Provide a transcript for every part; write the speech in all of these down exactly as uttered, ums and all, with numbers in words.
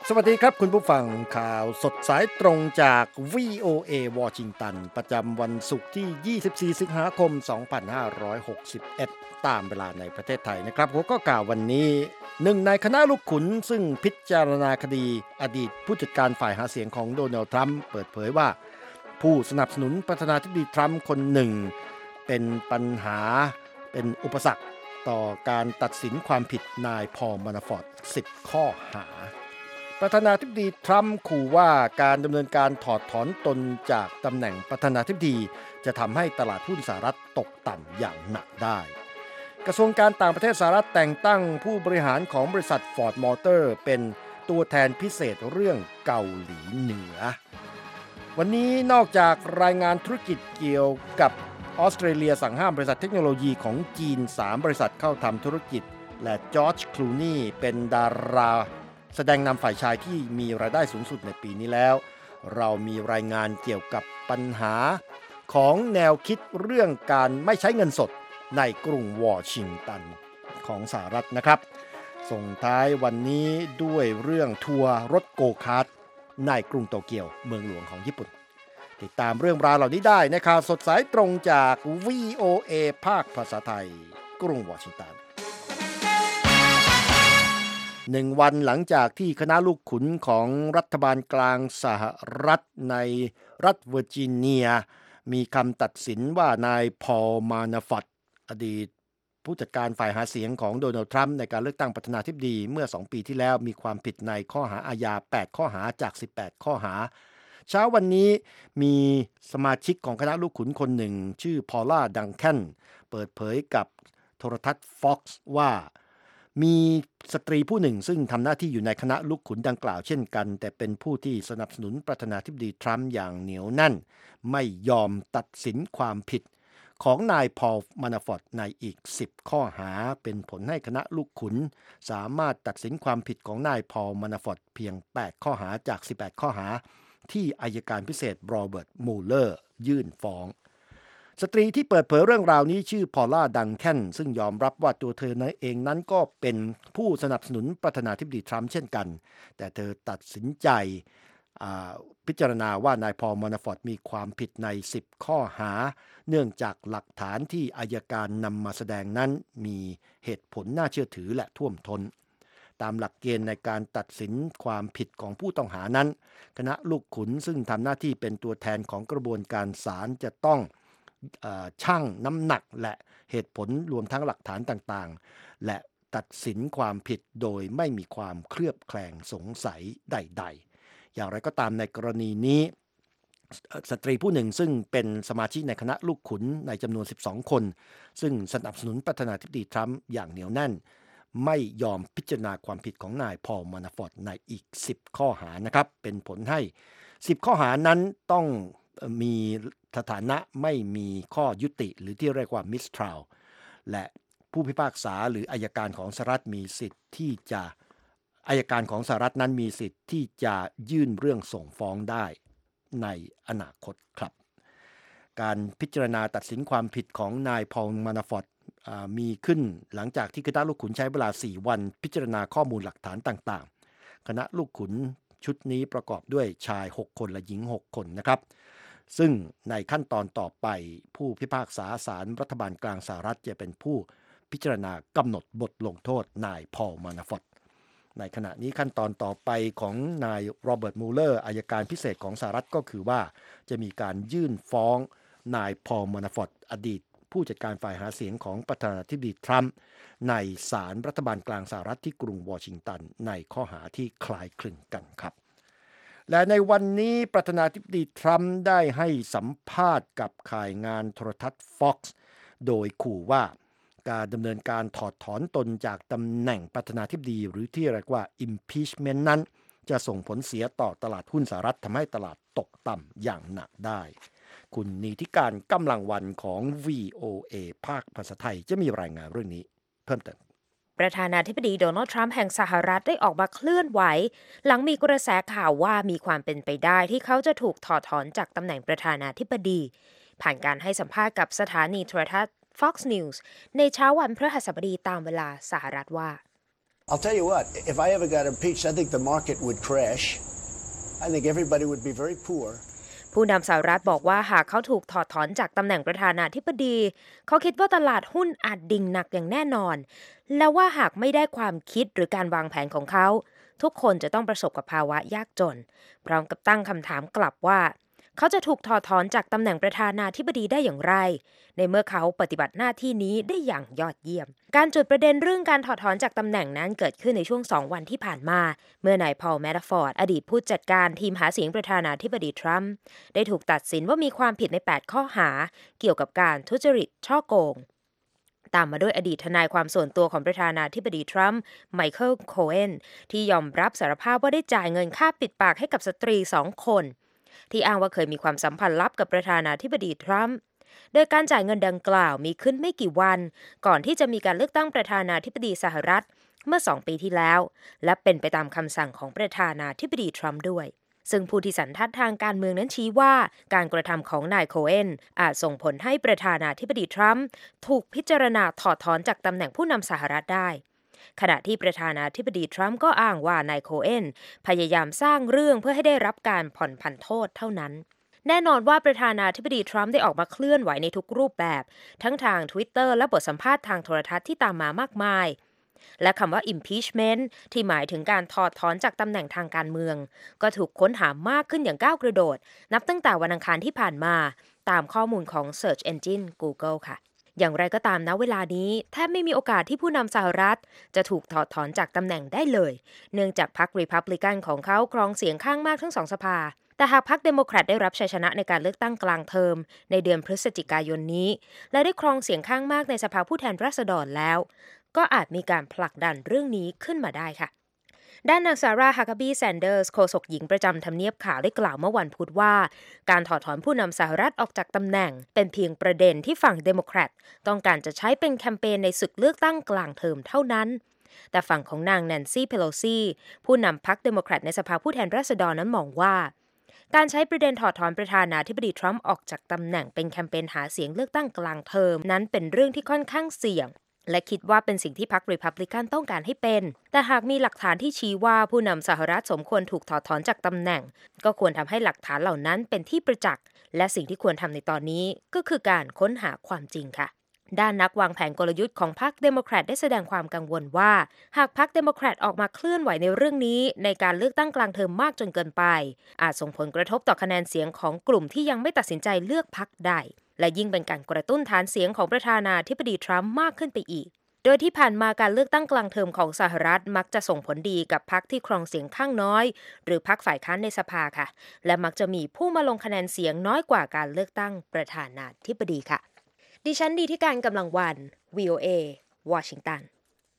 สวัสดีครับคุณผู้ฟังข่าวสดสายตรงจาก วี โอ เอ วอชิงตันประจำวันศุกร์ที่ ยี่สิบสี่ สิงหาคม สองพันห้าร้อยหกสิบเอ็ด ตามเวลาในประเทศไทยนะครับหัวข้อข่าววันนี้หนึ่งในคณะลูกขุนซึ่งพิจารณาคดีอดีตผู้จัดการฝ่ายหาเสียงของโดนัลด์ทรัมป์เปิดเผยว่าผู้สนับสนุนประธานาธิบดีทรัมป์คนหนึ่งเป็นปัญหาเป็นอุปสรรคต่อการตัดสินความผิดนายพอล มานาฟอร์ต สิบ ข้อหาประธานาธิบดีทรัมป์ขู่ว่าการดำเนินการถอดถอนตนจากตำแหน่งประธานาธิบดีจะทำให้ตลาดหุ้นสหรัฐตกต่ำอย่างหนักได้กระทรวงการต่างประเทศสหรัฐแต่งตั้งผู้บริหารของบริษัท Ford Motor เป็นตัวแทนพิเศษเรื่องเกาหลีเหนือวันนี้นอกจากรายงานธุรกิจเกี่ยวกับออสเตรเลียสั่งห้ามบริษัทเทคโนโลยีของจีนสามบริษัทเข้าทำธุรกิจและจอร์จ คลูนีเป็นดาราแสดงนำฝ่ายชายที่มีรายได้สูงสุดในปีนี้แล้วเรามีรายงานเกี่ยวกับปัญหาของแนวคิดเรื่องการไม่ใช้เงินสดในกรุงวอชิงตันของสหรัฐนะครับส่งท้ายวันนี้ด้วยเรื่องทัวร์รถโกคาร์ทในกรุงโตเกียวเมืองหลวงของญี่ปุ่นติดตามเรื่องราวเหล่านี้ได้ในข่าวสดสายตรงจาก วี โอ เอ ภาคภาษาไทยกรุงวอชิงตันหนึ่งวันหลังจากที่คณะลูกขุนของรัฐบาลกลางสหรัฐในรัฐเวอร์จิเนียมีคำตัดสินว่านายพอล มานาฟอร์ตอดีตผู้จัดการฝ่ายหาเสียงของโดนัลด์ทรัมป์ในการเลือกตั้งประธานาธิบดีเมื่อสองปีที่แล้วมีความผิดในข้อหาอาญาแปดข้อหาจากสิบแปดข้อหาเช้าวันนี้มีสมาชิกของคณะลูกขุนคนหนึ่งชื่อพอลล่า ดังแคนเปิดเผยกับโทรทัศน์ Fox ว่ามีสตรีผู้หนึ่งซึ่งทำหน้าที่อยู่ในคณะลูกขุนดังกล่าวเช่นกันแต่เป็นผู้ที่สนับสนุนประธานาธิบดีทรัมป์อย่างเหนียวแน่นไม่ยอมตัดสินความผิดของนายพอล มานาฟอร์ตในอีกสิบข้อหาเป็นผลให้คณะลูกขุนสามารถตัดสินความผิดของนายพอล มานาฟอร์ตเพียงแปดข้อหาจากสิบแปดข้อหาที่อัยการพิเศษโรเบิร์ต มูเลอร์ยื่นฟ้องสตรีที่เปิดเผยเรื่องราวนี้ชื่อพอลล่า ดังแคนซึ่งยอมรับว่าตัวเธอเองนั้นก็เป็นผู้สนับสนุนประธานาธิบดีทรัมป์เช่นกันแต่เธอตัดสินใจพิจารณาว่านายพอล มานาฟอร์ตมีความผิดในสิบข้อหาเนื่องจากหลักฐานที่อัยการนำมาแสดงนั้นมีเหตุผลน่าเชื่อถือและท่วมท้นตามหลักเกณฑ์ในการตัดสินความผิดของผู้ต้องหานั้นคณะลูกขุนซึ่งทำหน้าที่เป็นตัวแทนของกระบวนการศาลจะต้องชั่งน้ำหนักและเหตุผลรวมทั้งหลักฐานต่างๆและตัดสินความผิดโดยไม่มีความเคลือบแคลงสงสัยใดๆอย่างไรก็ตามในกรณีนี้สตรีผู้หนึ่งซึ่งเป็นสมาชิกในคณะลูกขุนในจำนวนสิบสองคนซึ่งสนับสนุนประธานาธิบดีทรัมป์อย่างเหนียวแน่นไม่ยอมพิจารณาความผิดของนายพอล มานาฟอร์ตในอีกสิบข้อหานะครับเป็นผลให้สิบข้อหานั้นต้องมีสถานะไม่มีข้อยุติหรือที่เรียกว่า mistrial และผู้พิพากษาหรืออัยการของสหรัฐมีสิทธิ์ที่จะอัยการของสหรัฐนั้นมีสิทธิ์ที่จะยื่นเรื่องส่งฟ้องได้ในอนาคตครับการพิจารณาตัดสินความผิดของนายพอล มานาฟอร์ตมีขึ้นหลังจากที่คณะลูกขุนใช้เวลาสี่วันพิจารณาข้อมูลหลักฐานต่างๆคณะลูกขุนชุดนี้ประกอบด้วยชายหกคนและหญิงหกคนนะครับซึ่งในขั้นตอนต่อไปผู้พิพากษาศาลรัฐบาลกลางสหรัฐจะเป็นผู้พิจารณากำหนดบทลงโทษนายพอล มานาฟอร์ตในขณะนี้ขั้นตอนต่อไปของนายโรเบิร์ต มูเลอร์อัยการพิเศษของสหรัฐก็คือว่าจะมีการยื่นฟ้องนายพอล มานาฟอร์ตอดีตผู้จัดการฝ่ายหาเสียงของประธานาธิบดีทรัมป์ในศาลรัฐบาลกลางสหรัฐที่กรุงวอชิงตันในข้อหาที่คล้ายคลึงกันครับและในวันนี้ประธานาธิบดีทรัมป์ได้ให้สัมภาษณ์กับข่ายงานโทรทัศน์ Fox โดยขู่ว่าการดำเนินการถอดถอนตนจากตำแหน่งประธานาธิบดีหรือที่เรียกว่า impeachment นั้นจะส่งผลเสียต่อตลาดหุ้นสหรัฐทำให้ตลาดตกต่ำอย่างหนักได้คุณนิติการกำลังวันของ วี โอ เอ ภาคภาษาไทยจะมีรายงานเรื่องนี้เพิ่มเติมประธานาธิบดีโดนัลด์ทรัมป์แห่งสหรัฐได้ออกมาเคลื่อนไหวหลังมีกระแสข่าวว่ามีความเป็นไปได้ที่เขาจะถูกถอดถอนจากตำแหน่งประธานาธิบดีผ่านการให้สัมภาษณ์กับสถานีโทรทัศน์ Fox News ในเช้าวันพฤหัสบดีตามเวลาสหรัฐว่า I'll tell you what, if I ever got impeached, I think the market would crash. I think everybody would be very poor. ผู้นำสหรัฐบอกว่าหากเขาถูกถอดถอนจากตำแหน่งประธานาธิบดีเขาคิดว่าตลาดหุ้นอาจดิ่งหนักอย่างแน่นอนและว่าหากไม่ได้ความคิดหรือการวางแผนของเขาทุกคนจะต้องประสบกับภาวะยากจนพร้อมกับตั้งคำถามกลับว่าเขาจะถูกถอดถอนจากตำแหน่งประธานาธิบดีได้อย่างไรในเมื่อเขาปฏิบัติหน้าที่นี้ได้อย่างยอดเยี่ยมการจุดประเด็นเรื่องการถอดถอนจากตำแหน่งนั้นเกิดขึ้นในช่วงสองวันที่ผ่านมาเมื่อนายพอล แมนาฟอร์ตอดีตผู้จัดการทีมหาเสียงประธานาธิบดีทรัมป์ได้ถูกตัดสินว่ามีความผิดในแปดข้อหาเกี่ยวกับการทุจริตฉ้อโกงตามมาด้วยอดีตทนายความส่วนตัวของประธานาธิบดีทรัมป์ไมเคิล โคเอนที่ยอมรับสารภาพว่าได้จ่ายเงินค่าปิดปากให้กับสตรีสองคนที่อ้างว่าเคยมีความสัมพันธ์ลับกับประธานาธิบดีทรัมป์โดยการจ่ายเงินดังกล่าวมีขึ้นไม่กี่วันก่อนที่จะมีการเลือกตั้งประธานาธิบดีสหรัฐเมื่อสองปีที่แล้วและเป็นไปตามคำสั่งของประธานาธิบดีทรัมป์ด้วยซึ่งผู้ที่สันทัดทางการเมืองนั้นชี้ว่าการกระทำของนายโคเอนอาจส่งผลให้ประธานาธิบดีทรัมป์ถูกพิจารณาถอดถอนจากตำแหน่งผู้นำสหรัฐได้ขณะที่ประธานาธิบดีทรัมป์ก็อ้างว่านายโคเอนพยายามสร้างเรื่องเพื่อให้ได้รับการผ่อนผันโทษเท่านั้นแน่นอนว่าประธานาธิบดีทรัมป์ได้ออกมาเคลื่อนไหวในทุกรูปแบบทั้งทาง Twitter และบทสัมภาษณ์ทางโทรทัศน์ที่ตามมามากมายและคำว่า impeachment ที่หมายถึงการถอดถอนจากตำแหน่งทางการเมืองก็ถูกค้นหามากขึ้นอย่างก้าวกระโดดนับตั้งแต่วันอังคารที่ผ่านมาตามข้อมูลของ Search Engine Google ค่ะอย่างไรก็ตามณเวลานี้แทบไม่มีโอกาสที่ผู้นำสหรัฐจะถูกถอดถอนจากตำแหน่งได้เลยเนื่องจากพรรค Republican ของเขาครองเสียงข้างมากทั้งสองสภาแต่หากพรรคเดโมแครตได้รับชัยชนะในการเลือกตั้งกลางเทอมในเดือนพฤศจิกายนนี้และได้ครองเสียงข้างมากในสภาผู้แทนราษฎรแล้วก็อาจมีการผลักดันเรื่องนี้ขึ้นมาได้ค่ะด้านนางซาร่า ฮักกาบี แซนเดอร์สโฆษกหญิงประจำทำเนียบขาวได้กล่าวเมื่อวันพุธว่าการถอดถอนผู้นำสหรัฐออกจากตำแหน่งเป็นเพียงประเด็นที่ฝั่งเดโมแครตต้องการจะใช้เป็นแคมเปญในศึกเลือกตั้งกลางเทอมเท่านั้นแต่ฝั่งของนางแนนซี่ เพโลซีผู้นำพรรคเดโมแครตในสภาผู้แทนราษฎรนั้นมองว่าการใช้ประเด็นถอดถอนประธานาธิบดีทรัมป์ออกจากตำแหน่งเป็นแคมเปญหาเสียงเลือกตั้งกลางเทอมนั้นเป็นเรื่องที่ค่อนข้างเสี่ยงและคิดว่าเป็นสิ่งที่พรรครีพับลิกันต้องการให้เป็นแต่หากมีหลักฐานที่ชี้ว่าผู้นำสหรัฐสมควรถูกถอดถอนจากตำแหน่งก็ควรทำให้หลักฐานเหล่านั้นเป็นที่ประจักษ์และสิ่งที่ควรทำในตอนนี้ก็คือการค้นหาความจริงค่ะด้านนักวางแผนกลยุทธ์ของพรรคเดโมแครตได้แสดงความกังวลว่าหากพรรคเดโมแครตออกมาเคลื่อนไหวในเรื่องนี้ในการเลือกตั้งกลางเทอมมากจนเกินไปอาจส่งผลกระทบต่อคะแนนเสียงของกลุ่มที่ยังไม่ตัดสินใจเลือกพรรคใดและยิ่งเป็นการกระตุ้นฐานเสียงของประธานาธิบดีทรัมป์มากขึ้นไปอีกโดยที่ผ่านมาการเลือกตั้งกลางเทอมของสหรัฐมักจะส่งผลดีกับพรรคที่ครองเสียงข้างน้อยหรือพรรคฝ่ายค้านในสภาค่ะและมักจะมีผู้มาลงคะแนนเสียงน้อยกว่าการเลือกตั้งประธานาธิบดีค่ะดิฉันดีที่การกำลังวัน วี โอ เอ วอชิงตัน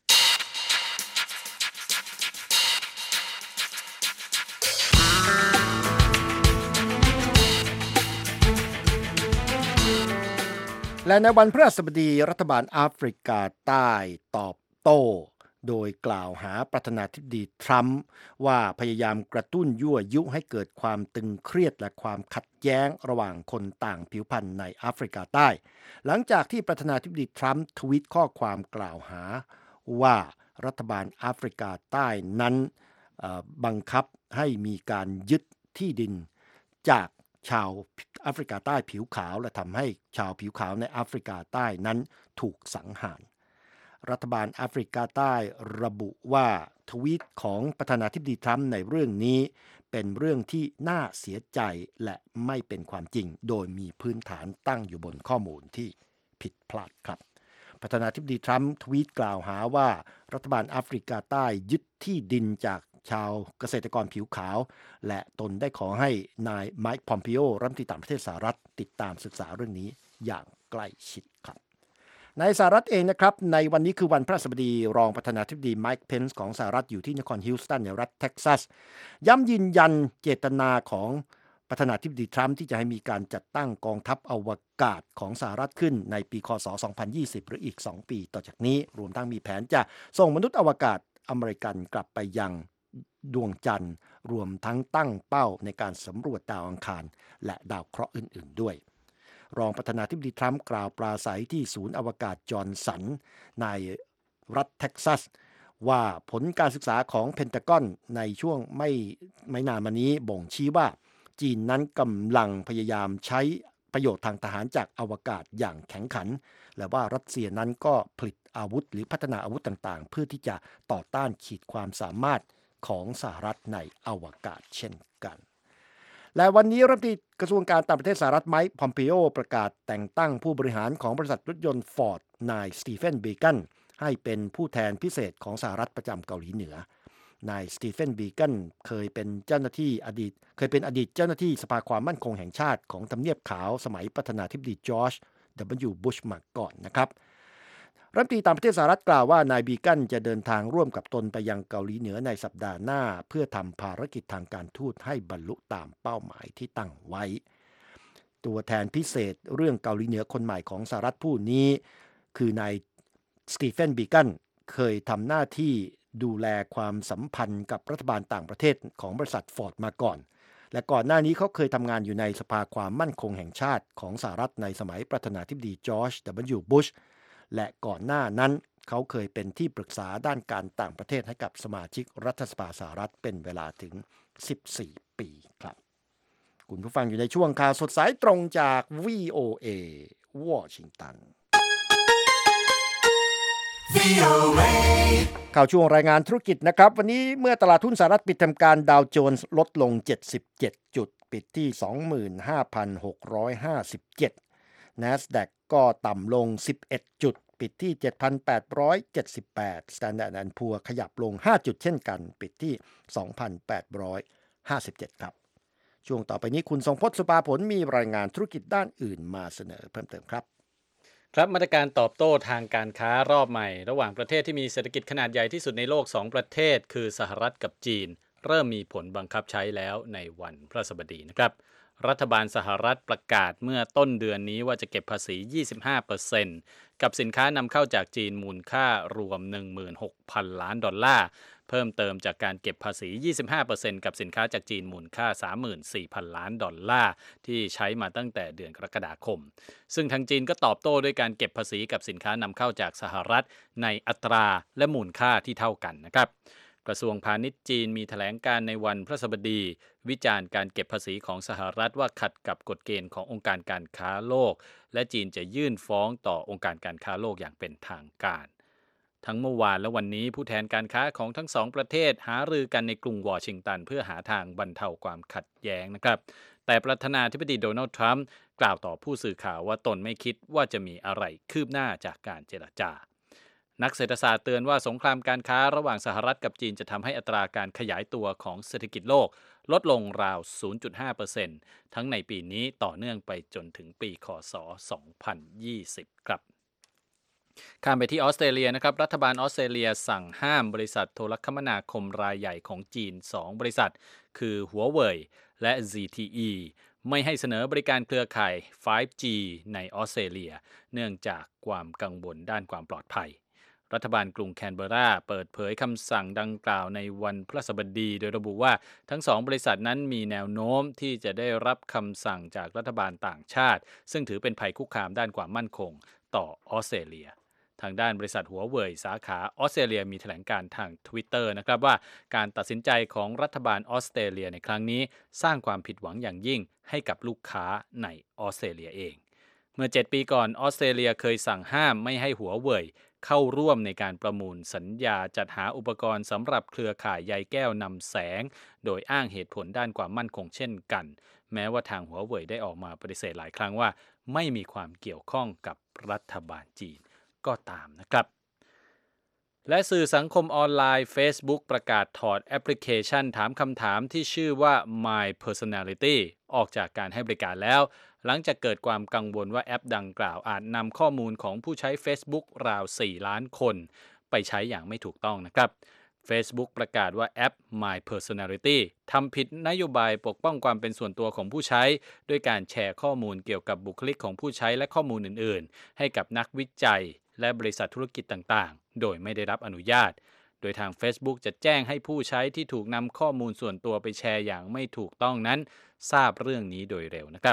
และในวันพฤหัสบดีรัฐบาลแอฟริกาใต้ตอบโต้โดยกล่าวหาประธานาธิบดีทรัมป์ว่าพยายามกระตุ้นยั่วยุให้เกิดความตึงเครียดและความขัดแย้งระหว่างคนต่างผิวพรรณในแอฟริกาใต้หลังจากที่ประธานาธิบดีทรัมป์ทวีตข้อความกล่าวหาว่ารัฐบาลแอฟริกาใต้นั้นบังคับให้มีการยึดที่ดินจากชาวแอฟริกาใต้ผิวขาวและทำให้ชาวผิวขาวในแอฟริกาใต้นั้นถูกสังหารรัฐบาลแอฟริกาใต้ระบุว่าทวีตของประธานาธิบดีทรัมป์ในเรื่องนี้เป็นเรื่องที่น่าเสียใจและไม่เป็นความจริงโดยมีพื้นฐานตั้งอยู่บนข้อมูลที่ผิดพลาดครับประธานาธิบดีทรัมป์ทวีตกล่าวหาว่ารัฐบาลแอฟริกาใต้ยึดที่ดินจากชาวเกษตรกรผิวขาวและตนได้ขอให้นายไมค์ พอมปิโอรัฐมนตรีต่างประเทศสหรัฐติดตามศึกษาเรื่องนี้อย่างใกล้ชิดครับในสหรัฐเองนะครับในวันนี้คือวันพฤหัสบดีรองประธานาธิบดีไมค์ เพนซ์ของสหรัฐอยู่ที่นครฮิวสตันในรัฐเท็กซัสย้ำยืนยันเจตนาของประธานาธิบดีทรัมป์ที่จะให้มีการจัดตั้งกองทัพอวกาศของสหรัฐขึ้นในปีคศสองพันยี่สิบหรืออีกสองปีต่อจากนี้รวมทั้งมีแผนจะส่งมนุษย์อวกาศอเมริกันกลับไปยังดวงจันทร์รวมทั้งตั้งเป้าในการสำรวจดาวอังคารและดาวเคราะห์อื่นๆด้วยรองประธานาธิบดีทรัมป์กล่าวปราศัยที่ศูนย์อวกาศจอห์นสันในรัฐเท็กซัสว่าผลการศึกษาของเพนทากอนในช่วงไม่ไม่นานมานี้บ่งชี้ว่าจีนนั้นกำลังพยายามใช้ประโยชน์ทางทหารจากอวกาศอย่างแข็งขันและว่ารัสเซียนั้นก็ผลิตอาวุธหรือพัฒนาอาวุธต่างๆเพื่อที่จะต่อต้านขีดความสามารถของสหรัฐในอวกาศเช่นกันและวันนี้รัฐมนตรีกระทรวงการต่างประเทศสหรัฐไมค์พอมเปโอประกาศแต่งตั้งผู้บริหารของบริษัทรถยนต์ฟอร์ดนายสตีเฟนเบเกนให้เป็นผู้แทนพิเศษของสหรัฐประจำเกาหลีเหนือนายสตีเฟนเบเกนเคยเป็นเจ้าหน้าที่อดีตเคยเป็นอดีตเจ้าหน้าที่สภาความมั่นคงแห่งชาติของทำเนียบขาวสมัยประธานาธิบดีจอร์จ ดับเบิลยู บุชมาก่อนนะครับรัฐมนตรีต่างประเทศสหรัฐกล่าวว่านายบีเกนจะเดินทางร่วมกับตนไปยังเกาหลีเหนือในสัปดาห์หน้าเพื่อทำภารกิจทางการทูตให้บรรลุตามเป้าหมายที่ตั้งไว้ตัวแทนพิเศษเรื่องเกาหลีเหนือคนใหม่ของสหรัฐผู้นี้คือนายสตีเฟนบีเกนเคยทำหน้าที่ดูแลความสัมพันธ์กับรัฐบาลต่างประเทศของบริษัทฟอร์ดมาก่อนและก่อนหน้านี้เขาเคยทำงานอยู่ในสภาความมั่นคงแห่งชาติของสหรัฐในสมัยประธานาธิบดีจอร์จ ดับเบิลยู บุชและก่อนหน้านั้นเขาเคยเป็นที่ปรึกษาด้านการต่างประเทศให้กับสมาชิกรัฐสภาสหรัฐเป็นเวลาถึงสิบสี่ปีครับคุณผู้ฟังอยู่ในช่วงข่าวสดสายตรงจาก วี โอ เอ วอชิงตันข่าวช่วงรายงานธุรกิจนะครับวันนี้เมื่อตลาดหุ้นสหรัฐปิดทำการดาวโจนส์ลดลงเจ็ดสิบเจ็ดจุดปิดที่ สองหมื่นห้าพันหกร้อยห้าสิบเจ็ด NASDAQ ก็ต่ำลงสิบเอ็ดจุดปิดที่ เจ็ดพันแปดร้อยเจ็ดสิบแปด Standard แอนด์ Poor's ขยับลงห้าจุดเช่นกันปิดที่ สองพันแปดร้อยห้าสิบเจ็ด ครับช่วงต่อไปนี้คุณทรงพจน์สุภาผลมีรายงานธุรกิจด้านอื่นมาเสนอเพิ่มเติมครับครับมาตรการตอบโต้ทางการค้ารอบใหม่ระหว่างประเทศที่มีเศรษฐกิจขนาดใหญ่ที่สุดในโลกสองประเทศคือสหรัฐกับจีนเริ่มมีผลบังคับใช้แล้วในวันพฤหัสบดีนะครับรัฐบาลสหรัฐประกาศเมื่อต้นเดือนนี้ว่าจะเก็บภาษี ยี่สิบห้าเปอร์เซ็นต์ กับสินค้านำเข้าจากจีนมูลค่ารวม หนึ่งหมื่นหกพัน ล้านดอลลาร์เพิ่มเติมจากการเก็บภาษี ยี่สิบห้าเปอร์เซ็นต์ กับสินค้าจากจีนมูลค่า สามหมื่นสี่พัน ล้านดอลลาร์ที่ใช้มาตั้งแต่เดือนกรกฎาคมซึ่งทางจีนก็ตอบโต้ด้วยการเก็บภาษีกับสินค้านำเข้าจากสหรัฐในอัตราและมูลค่าที่เท่ากันนะครับกระทรวงพาณิชย์จีนมีแถลงการในวันพฤหัสบดีวิจารณ์การเก็บภาษีของสหรัฐว่าขัดกับกฎเกณฑ์ขององค์การการค้าโลกและจีนจะยื่นฟ้องต่อองค์การการค้าโลกอย่างเป็นทางการทั้งเมื่อวานและวันนี้ผู้แทนการค้าของทั้งสองประเทศหารือกันในกรุงวอชิงตันเพื่อหาทางบรรเทาความขัดแย้งนะครับแต่ประธานาธิบดีโดนัลด์ทรัมป์กล่าวต่อผู้สื่อข่าวว่าตนไม่คิดว่าจะมีอะไรคืบหน้าจากการเจรจานักเศรษฐศาสตร์เตือนว่าสงครามการค้าระหว่างสหรัฐกับจีนจะทำให้อัตราการขยายตัวของเศรษฐกิจโลกลดลงราว ศูนย์จุดห้าเปอร์เซ็นต์ ทั้งในปีนี้ต่อเนื่องไปจนถึงปีค.ศ. สองพันยี่สิบครับข้ามไปที่ออสเตรเลียนะครับรัฐบาลออสเตรเลียสั่งห้ามบริษัทโทรคมนาคมรายใหญ่ของจีนสองบริษัทคือหัวเว่ยและ ซี ที อี ไม่ให้เสนอบริการเครือข่าย ไฟว์ จี ในออสเตรเลียเนื่องจากความกังวลด้านความปลอดภัยรัฐบาลกรุงแคนเบอร์ราเปิดเผยคำสั่งดังกล่าวในวันพฤหัสบดีโดยระบุว่าทั้งสองบริษัทนั้นมีแนวโน้มที่จะได้รับคำสั่งจากรัฐบาลต่างชาติซึ่งถือเป็นภัยคุกคามด้านความมั่นคงต่อออสเตรเลียทางด้านบริษัทหัวเว่ยสาขาออสเตรเลียมีแถลงการทาง Twitter นะครับว่าการตัดสินใจของรัฐบาลออสเตรเลียในครั้งนี้สร้างความผิดหวังอย่างยิ่งให้กับลูกค้าในออสเตรเลียเองเมื่อเจ็ดปีก่อนออสเตรเลียเคยสั่งห้ามไม่ให้หัวเว่ยเข้าร่วมในการประมูลสัญญาจัดหาอุปกรณ์สำหรับเครือข่ายใยแก้วนำแสงโดยอ้างเหตุผลด้านความมั่นคงเช่นกันแม้ว่าทางหัวเว่ยได้ออกมาปฏิเสธหลายครั้งว่าไม่มีความเกี่ยวข้องกับรัฐบาลจีนก็ตามนะครับและสื่อสังคมออนไลน์ Facebook ประกาศถอดแอปพลิเคชันถามคำถามที่ชื่อว่า My Personality ออกจากการให้บริการแล้วหลังจากเกิดความกังวลว่าแอปดังกล่าวอาจนำข้อมูลของผู้ใช้ Facebook ราวสี่ล้านคนไปใช้อย่างไม่ถูกต้องนะครับ Facebook ประกาศว่าแอป My Personality ทำผิดนโยบายปกป้องความเป็นส่วนตัวของผู้ใช้ด้วยการแชร์ข้อมูลเกี่ยวกับบุคลิกของผู้ใช้และข้อมูลอื่นๆให้กับนักวิจัยและบริษัทธุรกิจต่างๆโดยไม่ได้รับอนุญาตโดยทาง Facebook จะแจ้งให้ผู้ใช้ที่ถูกนำข้อมูลส่วนตัวไปแชร์อย่างไม่ถูกต้องนั้นทราบเรื่องนี้โดยเร็วนะครับ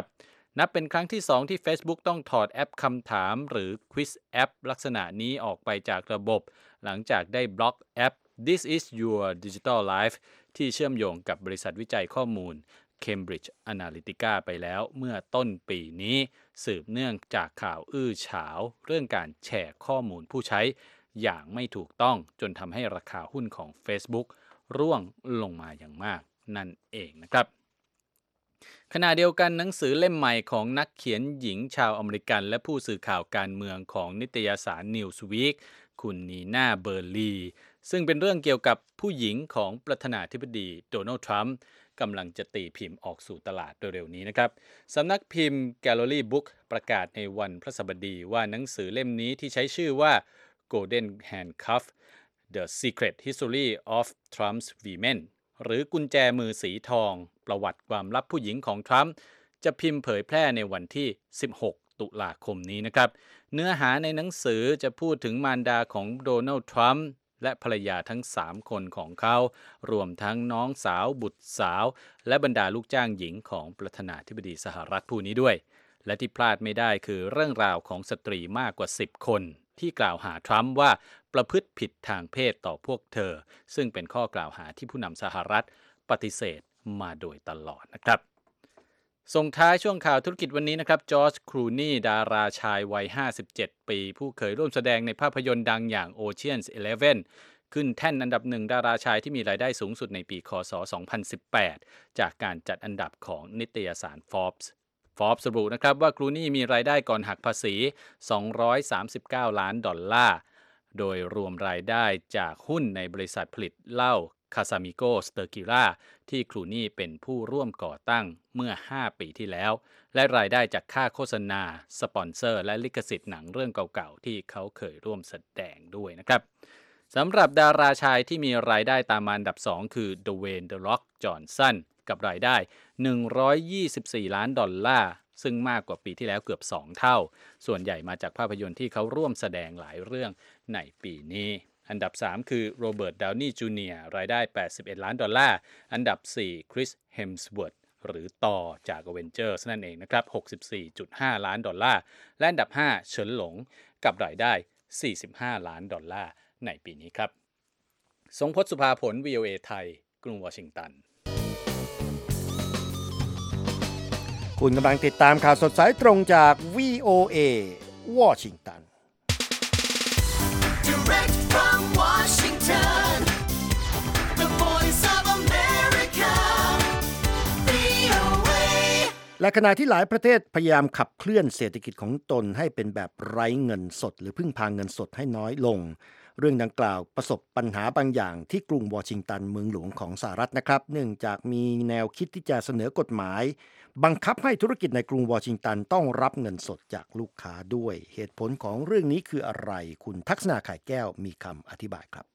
นับเป็นครั้งที่สองที่ Facebook ต้องถอดแอปคำถามหรือ Quiz แอปลักษณะนี้ออกไปจากระบบหลังจากได้บล็อกแอป This is your digital life ที่เชื่อมโยงกับบริษัทวิจัยข้อมูล Cambridge Analytica ไปแล้วเมื่อต้นปีนี้สืบเนื่องจากข่าวอื้อฉาวเรื่องการแชร์ข้อมูลผู้ใช้อย่างไม่ถูกต้องจนทำให้ราคาหุ้นของ Facebook ร่วงลงมาอย่างมากนั่นเองนะครับขณะเดียวกันหนังสือเล่มใหม่ของนักเขียนหญิงชาวอเมริกันและผู้สื่อข่าวการเมืองของนิตยสาร Newsweek คุณนีน่าเบอร์ลีซึ่งเป็นเรื่องเกี่ยวกับผู้หญิงของประธานาธิบดีโดนัลด์ทรัมป์กำลังจะตีพิมพ์ออกสู่ตลาดโดยเร็วนี้นะครับสำนักพิมพ์ Gallery Book ประกาศในวันพฤหัสบดีว่าหนังสือเล่มนี้ที่ใช้ชื่อว่า Golden Handcuff: The Secret History of Trump's Women หรือกุญแจมือสีทองประวัติความลับผู้หญิงของทรัมป์จะพิมพ์เผยแพร่ในวันที่สิบหกตุลาคมนี้นะครับเนื้อหาในหนังสือจะพูดถึงมารดาของโดนัลด์ทรัมป์และภรรยาทั้งสามคนของเขารวมทั้งน้องสาวบุตรสาวและบรรดาลูกจ้างหญิงของประธานาธิบดีสหรัฐผู้นี้ด้วยและที่พลาดไม่ได้คือเรื่องราวของสตรีมากกว่าสิบคนที่กล่าวหาทรัมป์ว่าประพฤติผิดทางเพศต่อพวกเธอซึ่งเป็นข้อกล่าวหาที่ผู้นำสหรัฐปฏิเสธมาโดยตลอดนะครับส่งท้ายช่วงข่าวธุรกิจวันนี้นะครับจอร์จครูนีย์ดาราชายวัยห้าสิบเจ็ดปีผู้เคยร่วมแสดงในภาพยนตร์ดังอย่าง Ocean's Eleven ขึ้นแท่นอันดับหนึ่งดาราชายที่มีรายได้สูงสุดในปีคศสองพันสิบแปดจากการจัดอันดับของนิตยสาร Forbes Forbes ระบุนะครับว่าครูนีย์มีรายได้ก่อนหักภาษีสองร้อยสามสิบเก้าล้านดอลลาร์โดยรวมรายได้จากหุ้นในบริษัทผลิตเหล้าCasamigo Sterquira ที่ครูนีย์เป็นผู้ร่วมก่อตั้งเมื่อห้าปีที่แล้วและรายได้จากค่าโฆษณาสปอนเซอร์และลิขสิทธิ์หนังเรื่องเก่าๆที่เขาเคยร่วมแสดงด้วยนะครับสำหรับดาราชายที่มีรายได้ตามมาอันดับสองคือ Dwayne The Rock Johnson กับรายได้หนึ่งร้อยยี่สิบสี่ล้านดอลลาร์ซึ่งมากกว่าปีที่แล้วเกือบสองเท่าส่วนใหญ่มาจากภาพยนตร์ที่เขาร่วมแสดงหลายเรื่องในปีนี้อันดับสามคือโรเบิร์ตดาวนีย์จูเนียร์รายได้แปดสิบเอ็ดล้านดอลลาร์อันดับสี่คริสเฮมส์เวิร์ธหรือตอจาก Avengers นั่นเองนะครับ หกสิบสี่จุดห้าล้านดอลลาร์และอันดับห้าเฉินหลงกับรายได้สี่สิบห้าล้านดอลลาร์ในปีนี้ครับทรงพจน์สุภาผล วี โอ เอ ไทยกรุงวอชิงตันคุณกำลังติดตามข่าวสดสายตรงจาก วี โอ เอ วอชิงตัน Direct from Washington, the voice of America, วี โอ เอและขณะที่หลายประเทศพยายามขับเคลื่อนเศรษฐกิจของตนให้เป็นแบบไร้เงินสดหรือพึ่งพาเงินสดให้น้อยลงเรื่องดังกล่าวประสบปัญหาบางอย่างที่กรุงวอชิงตันเมืองหลวงของสหรัฐนะครับเนื่องจากมีแนวคิดที่จะเสนอกฎหมายบังคับให้ธุรกิจในกรุงวอชิงตันต้องรับเงินสดจากลูกค้าด้วยเหตุผลของเรื่องนี้คืออะไรคุณทักษณาข่ายแก้วมีคำอธิบายครับ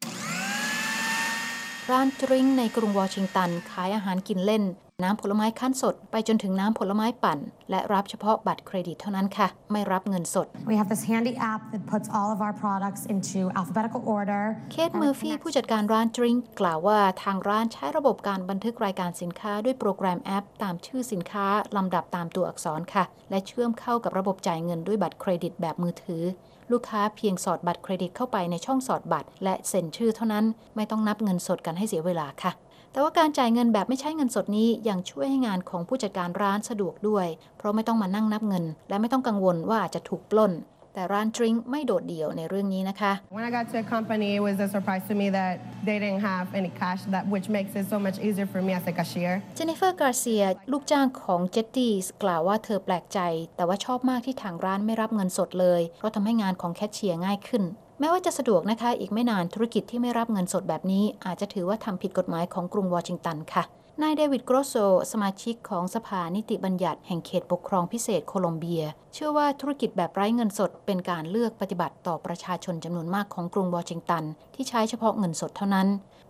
ร้านดริงก์ในกรุงวอชิงตันขายอาหารกินเล่นน้ำผลไม้คั้นสดไปจนถึงน้ำผลไม้ปั่นและรับเฉพาะบัตรเครดิตเท่านั้นค่ะไม่รับเงินสด We have this handy app that puts all of our products into alphabetical order. เคทเมอร์ฟี่ผู้จัดการร้านดริงก์กล่าวว่าทางร้านใช้ระบบการบันทึกรายการสินค้าด้วยโปรแกรมแอปตามชื่อสินค้าลำดับตามตัวอักษรค่ะและเชื่อมเข้ากับระบบจ่ายเงินด้วยบัตรเครดิตแบบมือถือลูกค้าเพียงสอดบัตรเครดิตเข้าไปในช่องสอดบัตรและเซ็นชื่อเท่านั้นไม่ต้องนับเงินสดกันให้เสียเวลาค่ะแต่ว่าการจ่ายเงินแบบไม่ใช้เงินสดนี้ยังช่วยให้งานของผู้จัดการร้านสะดวกด้วยเพราะไม่ต้องมานั่งนับเงินและไม่ต้องกังวลว่าอาจจะถูกปล้นแต่ร้านดริงก์ไม่โดดเดี่ยวในเรื่องนี้นะคะ When I got to a company, it was a surprise to me that they didn't have any cash, that which makes it so much easier for me as a cashier. เจนนิเฟอร์การ์เซียลูกจ้างของ Jetties กล่าวว่าเธอแปลกใจแต่ว่าชอบมากที่ทางร้านไม่รับเงินสดเลยเพราะทำให้งานของแคชเชียร์ง่ายขึ้นแม้ว่าจะสะดวกนะคะอีกไม่นานธุรกิจที่ไม่รับเงินสดแบบนี้อาจจะถือว่าทำผิดกฎหมายของกรุงวอชิงตันค่ะนายเดวิดโกรโซสมาชิกของสภานิติบัญญัติแห่งเขตปกครองพิเศษโคลอมเบียเชื่อว่าธุรกิจแบบไร้เงินสดเป็นการเลือกปฏิบัติต่อประชาชนจำนวนมากของกรุงวอชิงตันที่ใช้เฉพาะเงินสดเท่านั้น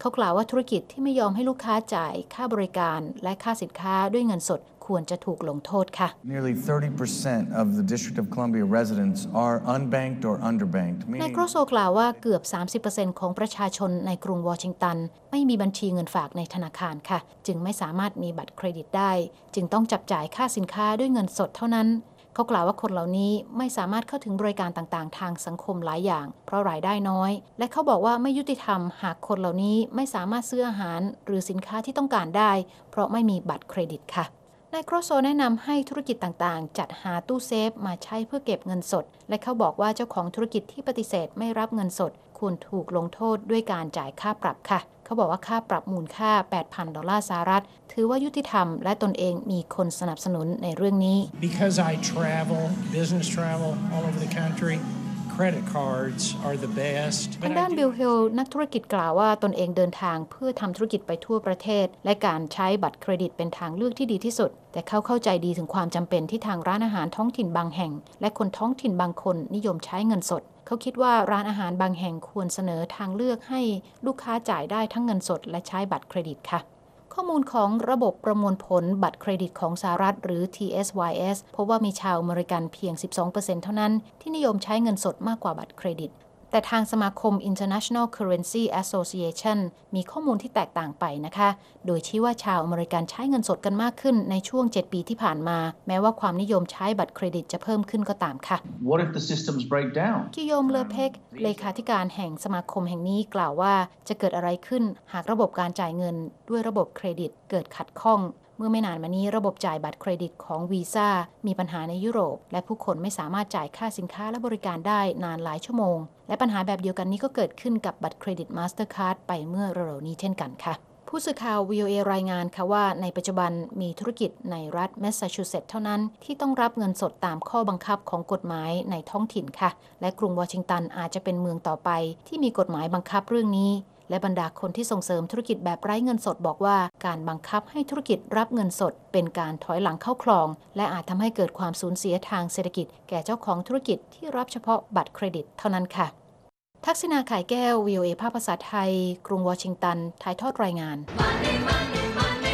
เขากล่าวว่าธุรกิจที่ไม่ยอมให้ลูกค้าจ่ายค่าบริการและค่าสินค้าด้วยเงินสดควรจะถูกลงโทษค่ะ Nearly thirty percent of the District of Columbia residents are unbanked or underbanked. นายโกรโซกล่าวว่าเกือบ สามสิบเปอร์เซ็นต์ ของประชาชนในกรุงวอชิงตันไม่มีบัญชีเงินฝากในธนาคารค่ะจึงไม่สามารถมีบัตรเครดิตได้จึงต้องจับจ่ายค่าสินค้าด้วยเงินสดเท่านั้นเขากล่าวว่าคนเหล่านี้ไม่สามารถเข้าถึงบริการต่างๆทางสังคมหลายอย่างเพราะรายได้น้อยและเขาบอกว่าไม่ยุติธรรมหากคนเหล่านี้ไม่สามารถซื้ออาหารหรือสินค้าที่ต้องการได้เพราะไม่มีบัตรเครดิตค่ะนายโกรโซแนะนำให้ธุรกิจต่างๆจัดหาตู้เซฟมาใช้เพื่อเก็บเงินสดและเขาบอกว่าเจ้าของธุรกิจที่ปฏิเสธไม่รับเงินสดควรถูกลงโทษด้วยการจ่ายค่าปรับค่ะเขาบอกว่าค่าปรับมูลค่า แปดพัน ดอลลาร์สหรัฐถือว่ายุติธรรมและตนเองมีคนสนับสนุนในเรื่องนี้ Because I travel, business travel all over the country, credit cards are the best. ทางด้านบิลเฮลนักธุรกิจกล่าวว่าตนเองเดินทางเพื่อทำธุรกิจไปทั่วประเทศและการใช้บัตรเครดิตเป็นทางเลือกที่ดีที่สุดแต่เขาเข้าใจดีถึงความจำเป็นที่ทางร้านอาหารท้องถิ่นบางแห่งและคนท้องถิ่นบางคนนิยมใช้เงินสดเขาคิดว่าร้านอาหารบางแห่งควรเสนอทางเลือกให้ลูกค้าจ่ายได้ทั้งเงินสดและใช้บัตรเครดิตค่ะข้อมูลของระบบประมวลผลบัตรเครดิตของสหรัฐหรือ ที เอส วาย เอส พบว่ามีชาวอเมริกันเพียง สิบสองเปอร์เซ็นต์ เท่านั้นที่นิยมใช้เงินสดมากกว่าบัตรเครดิตแต่ทางสมาคม International Currency Association มีข้อมูลที่แตกต่างไปนะคะโดยชี้ว่าชาวอเมริกันใช้เงินสดกันมากขึ้นในช่วงเจ็ดปีที่ผ่านมาแม้ว่าความนิยมใช้บัตรเครดิตจะเพิ่มขึ้นก็ตามค่ะ What if the systems break down? กิโยมเลอเพกเลขาธิการแห่งสมาคมแห่งนี้กล่าวว่าจะเกิดอะไรขึ้นหากระบบการจ่ายเงินด้วยระบบเครดิตเกิดขัดข้องเมื่อไม่นานมานี้ระบบจ่ายบัตรเครดิตของวีซ่ามีปัญหาในยุโรปและผู้คนไม่สามารถจ่ายค่าสินค้าและบริการได้นานหลายชั่วโมงและปัญหาแบบเดียวกันนี้ก็เกิดขึ้นกับบัตรเครดิต Mastercard ไปเมื่อเร็วๆนี้เช่นกันค่ะผู้สื่อข่าว วี โอ เอ รายงานค่ะว่าในปัจจุบันมีธุรกิจในรัฐแมสซาชูเซตส์เท่านั้นที่ต้องรับเงินสดตามข้อบังคับของกฎหมายในท้องถิ่นค่ะและกรุงวอชิงตันอาจจะเป็นเมืองต่อไปที่มีกฎหมายบังคับเรื่องนี้และบรรดาคนที่ส่งเสริมธุรกิจแบบไร้เงินสดบอกว่าการบังคับให้ธุรกิจรับเงินสดเป็นการถอยหลังเข้าคลองและอาจทำให้เกิดความสูญเสียทางเศรษฐกิจแก่เจ้าของธุรกิจที่รับเฉพาะบัตรเครดิตเท่านั้นค่ะทักษิณาข่ายแก้ว วี โอ เอ ภาคภาษาไทยกรุงวอชิงตันถ่ายทอดรายงาน Money, money, money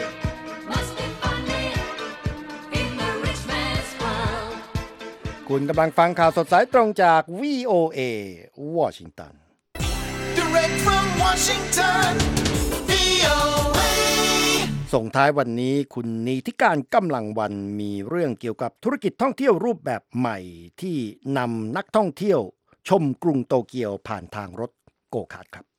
must be funny in the rich man's world. คุณกำลังฟังข่าวสดสายตรงจาก วี โอ เอ วอชิงตัน Direct from Washington, วี โอ เอส่งท้ายวันนี้คุณนีธิการกำลังวันมีเรื่องเกี่ยวกับธุรกิจท่องเที่ยวรูปแบบใหม่ที่นำนักท่องเที่ยวชมกรุงโตเกียวผ่านทางรถโกคาร์ทครับ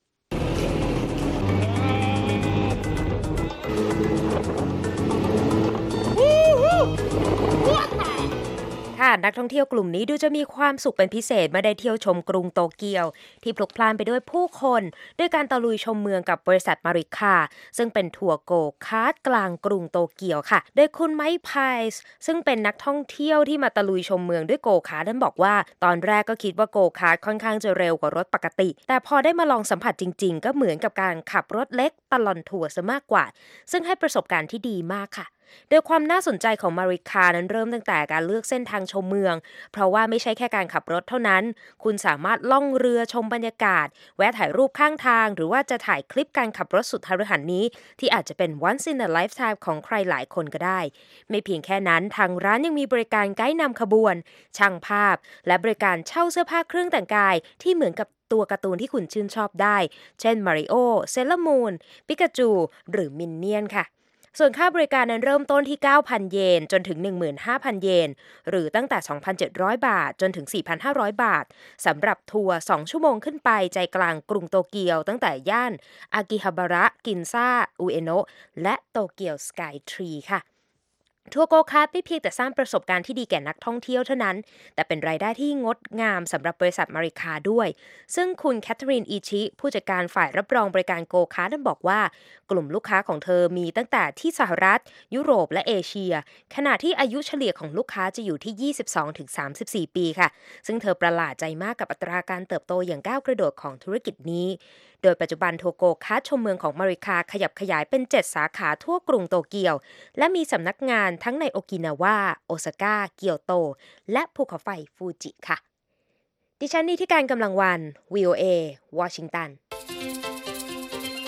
ค่ะนักท่องเที่ยวกลุ่มนี้ดูจะมีความสุขเป็นพิเศษเมื่อได้เที่ยวชมกรุงโตเกียวที่พลุกพล่านไปด้วยผู้คนด้วยการตะลุยชมเมืองกับบริษัทมาริคาซึ่งเป็นทัวร์โกคาร์ทกลางกรุงโตเกียวค่ะโดยคุณไมค์ไพร์ซึ่งเป็นนักท่องเที่ยวที่มาตะลุยชมเมืองด้วยโกคาร์ทนั้นบอกว่าตอนแรกก็คิดว่าโกคาร์ทค่อนข้างจะเร็วกว่ารถปกติแต่พอได้มาลองสัมผัสจริงๆก็เหมือนกับการขับรถเล็กตลอดทัวร์ซะมากกว่าซึ่งให้ประสบการณ์ที่ดีมากค่ะโดยความน่าสนใจของมาริคานั้นเริ่มตั้งแต่การเลือกเส้นทางชมเมืองเพราะว่าไม่ใช่แค่การขับรถเท่านั้นคุณสามารถล่องเรือชมบรรยากาศแวะถ่ายรูปข้างทางหรือว่าจะถ่ายคลิปการขับรถสุดทรหนี้ที่อาจจะเป็น once in a lifetime ของใครหลายคนก็ได้ไม่เพียงแค่นั้นทางร้านยังมีบริการไกด์นำขบวนช่างภาพและบริการเช่าเสื้อผ้าเครื่องแต่งกายที่เหมือนกับตัวการ์ตูนที่คุณชื่นชอบได้เช่นมาริโอเซเลอร์มูนปิกาจูหรือมินเนี่ยนค่ะส่วนค่าบริการนั้นเริ่มต้นที่ เก้าพัน เยนจนถึง หนึ่งหมื่นห้าพัน เยนหรือตั้งแต่ สองพันเจ็ดร้อย บาทจนถึง สี่พันห้าร้อย บาทสำหรับทัวร์สองชั่วโมงขึ้นไปใจกลางกรุงโตเกียวตั้งแต่ย่านอากิฮาบาระกินซ่าอุเอโนะและโตเกียวสกายทรีค่ะทัวร์โกคาร์ทไม่เพียงแต่สร้างประสบการณ์ที่ดีแก่นักท่องเที่ยวเท่านั้นแต่เป็นรายได้ที่งดงามสำหรับบริษัทมาริคาด้วยซึ่งคุณแคทเธอรีนอีชิผู้จัดการฝ่ายรับรองบริการโกคาร์ทนั้นบอกว่ากลุ่มลูกค้าของเธอมีตั้งแต่ที่สหรัฐยุโรปและเอเชียขณะที่อายุเฉลี่ยของลูกค้าจะอยู่ที่ ยี่สิบสองถึงสามสิบสี่ ปีค่ะซึ่งเธอประหลาดใจมากกับอัตราการเติบโตอย่างก้าวกระโดดของธุรกิจนี้โดยปัจจุบันทัวร์โกคาร์ทชมเมืองของมาริคาขยับขยายเป็นเจ็ดสาขาทั่วกรุงโตเกียวและมีสำนักงานทั้งในโอกินาวาโอซาก้าเกียวโตและภูเขาไฟฟูจิค่ะดิฉันนิธิการกำลังวัน วี โอ เอ วอชิงตัน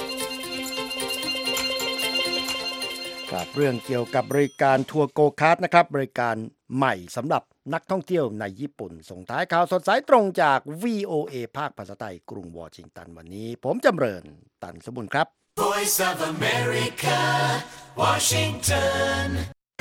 ครับเรื่องเกี่ยวกับบริการทัวร์โกคาร์ทนะครับบริการใหม่สำหรับนักท่องเที่ยวในญี่ปุ่นส่งท้ายข่าวสดสายตรงจาก วี โอ เอ ภาคภาษาไทยกรุงวอชิงตันวันนี้ผมจำเริญตันสมบุญครับ Voice of America Washington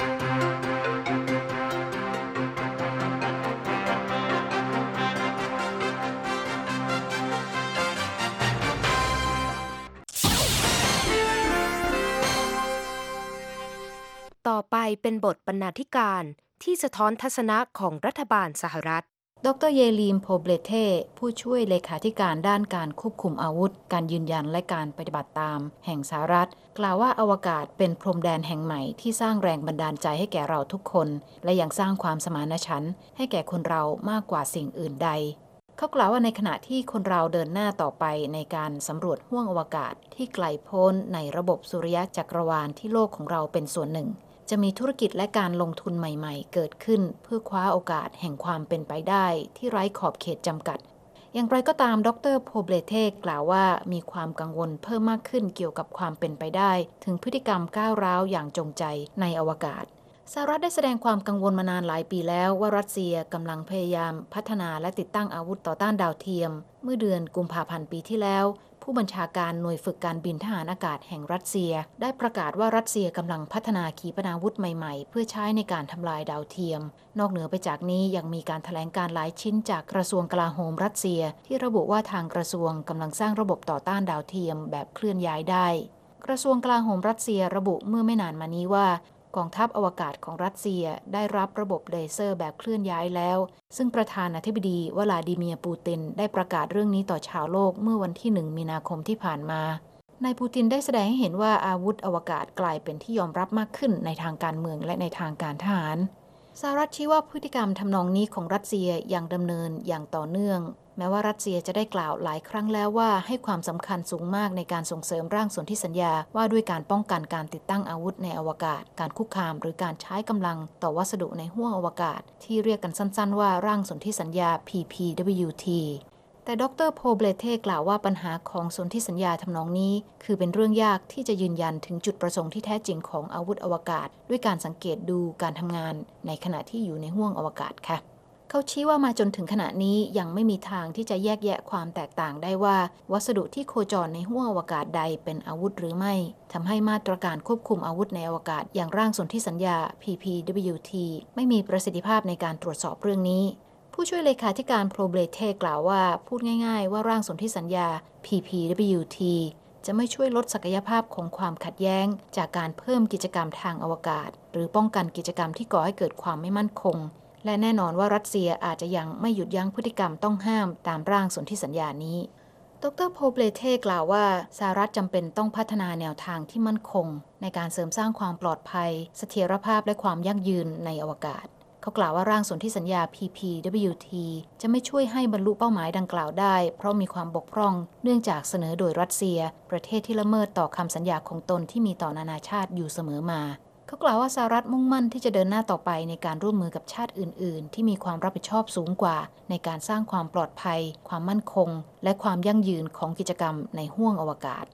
ต่อไปเป็นบทบรรณาธิการที่สะท้อนทัศนะของรัฐบาลสหรัฐดรเยลีมโพเบเลเทผู้ช่วยเลขาธิการด้านการควบคุมอาวุธการยืนยันและการปฏิบัติตามแห่งสหรัฐกล่าวว่าอวกาศเป็นพรมแดนแห่งใหม่ที่สร้างแรงบันดาลใจให้แก่เราทุกคนและยังสร้างความสมานฉันท์ให้แก่คนเรามากกว่าสิ่งอื่นใดเขากล่าวว่าในขณะที่คนเราเดินหน้าต่อไปในการสำรวจห้วงอวกาศที่ไกลโพ้นในระบบสุริยะจักรวาลที่โลกของเราเป็นส่วนหนึ่งจะมีธุรกิจและการลงทุนใหม่ๆเกิดขึ้นเพื่อคว้าโอกาสแห่งความเป็นไปได้ที่ไร้ขอบเขตจำกัดอย่างไรก็ตามดรโพเบเลเทกล่าวว่ามีความกังวลเพิ่มมากขึ้นเกี่ยวกับความเป็นไปได้ถึงพฤติกรรมก้าวร้าวอย่างจงใจในอวกาศสหรัฐได้แสดงความกังวลมานานหลายปีแล้วว่ารัสเซียกำลังพยายามพัฒนาและติดตั้งอาวุธต่อต้านดาวเทียมเมื่อเดือนกุมภาพันธ์ปีที่แล้วผู้บัญชาการหน่วยฝึกการบินทหารอากาศแห่งรัสเซียได้ประกาศว่ารัสเซียกำลังพัฒนาขีปนาวุธใหม่ๆเพื่อใช้ในการทำลายดาวเทียมนอกเหนือไปจากนี้ยังมีการแถลงการหลายชิ้นจากกระทรวงกลาโหมรัสเซียที่ระบุว่าทางกระทรวงกำลังสร้างระบบต่อต้านดาวเทียมแบบเคลื่อนย้ายได้กระทรวงกลาโหมรัสเซียระบุเมื่อไม่นานมานี้ว่ากองทัพอวกาศของรัสเซียได้รับระบบเลเซอร์แบบเคลื่อนย้ายแล้วซึ่งประธานาธิบดีวลาดิเมียร์ปูตินได้ประกาศเรื่องนี้ต่อชาวโลกเมื่อวันที่หนึ่งมีนาคมที่ผ่านมานายปูตินได้แสดงให้เห็นว่าอาวุธอวกาศกลายเป็นที่ยอมรับมากขึ้นในทางการเมืองและในทางการทหารสหรัฐชี้ว่าพฤติกรรมทำนองนี้ของรัสเซียยังดำเนินอย่างต่อเนื่องแม้ว่ารัสเซียจะได้กล่าวหลายครั้งแล้วว่าให้ความสำคัญสูงมากในการส่งเสริมร่างสนธิสัญญาว่าด้วยการป้องกันการติดตั้งอาวุธในอวกาศการคุกคามหรือการใช้กำลังต่อวัสดุในห้วงอวกาศที่เรียกกันสั้นๆว่าร่างสนธิสัญญา พี พี ดับเบิลยู ที แต่ดรโพเบเลเทกล่าวว่าปัญหาของสนธิสัญญาทำนองนี้คือเป็นเรื่องยากที่จะยืนยันถึงจุดประสงค์ที่แท้จริงของอาวุธอวกาศด้วยการสังเกตดูการทำงานในขณะที่อยู่ในห้วงอวกาศค่ะเขาชี้ว่ามาจนถึงขณะนี้ยังไม่มีทางที่จะแยกแยะความแตกต่างได้ว่าวัสดุที่โคจรในห้วงอวกาศใดเป็นอาวุธหรือไม่ทำให้มาตรการควบคุมอาวุธในอวกาศอย่างร่างสนธิสัญญา พี พี ดับเบิลยู ที ไม่มีประสิทธิภาพในการตรวจสอบเรื่องนี้ผู้ช่วยเลขาธิการโพเบเลเทกล่าวว่าพูดง่ายๆว่าร่างสนธิสัญญา พี พี ดับเบิลยู ที จะไม่ช่วยลดศักยภาพของความขัดแย้งจากการเพิ่มกิจกรรมทางอวกาศหรือป้องกันกิจกรรมที่ก่อให้เกิดความไม่มั่นคงและแน่นอนว่ารัสเซียอาจจะยังไม่หยุดยั้งพฤติกรรมต้องห้ามตามร่างสนธิสัญญานี้ดรโพเบเลเทกล่าวว่าสหรัฐจำเป็นต้องพัฒนาแนวทางที่มั่นคงในการเสริมสร้างความปลอดภัยเสถียรภาพและความยั่งยืนในอวกาศเขากล่าวว่าร่างสนธิสัญญา พี พี ดับเบิลยู ที จะไม่ช่วยให้บรรลุเป้าหมายดังกล่าวได้เพราะมีความบกพร่องเนื่องจากเสนอโดยรัสเซียประเทศที่ละเมิดต่อคำสัญญาของตนที่มีต่อนานาชาติอยู่เสมอมาเขากล่าวว่าสหรัฐมุ่งมั่นที่จะเดินหน้าต่อไปในการร่วมมือกับชาติอื่นๆที่มีความรับผิดชอบสูงกว่าในการสร้างความปลอดภัยความมั่นคงและความยั่งยืนของกิจกรรมในห้วงอวกาศ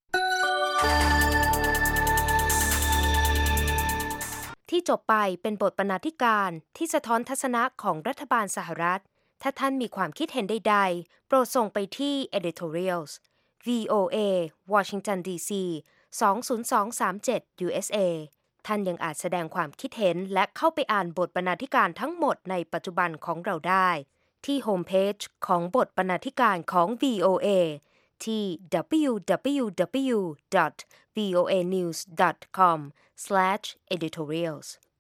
ที่จบไปเป็นบทบรรณาธิการที่สะท้อนทัศนะของรัฐบาลสหรัฐถ้าท่านมีความคิดเห็นใดๆโปรดส่งไปที่ editorials วี โอ เอ Washington ดี ซี สอง ศูนย์ สอง สาม เจ็ด ยู เอส เอท่านยังอาจแสดงความคิดเห็นและเข้าไปอ่านบทบรรณาธิการทั้งหมดในปัจจุบันของเราได้ที่โฮมเพจของบทบรรณาธิการของ วี โอ เอ ที่ ดับเบิลยู ดับเบิลยู ดับเบิลยู ดอท วี โอ เอ นิวส์ ดอท คอม สแลช เอดิทอเรียลส์